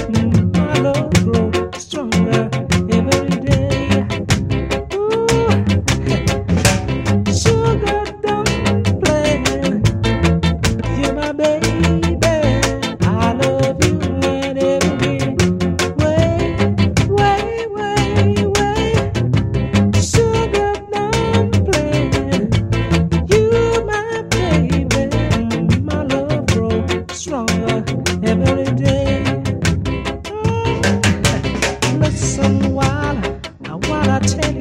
My love grows stronger every day. Ooh, sugar dumpling, you're my baby. I love you in every way, sugar dumpling, you my baby. My love grows stronger every day. Listen while I tell you.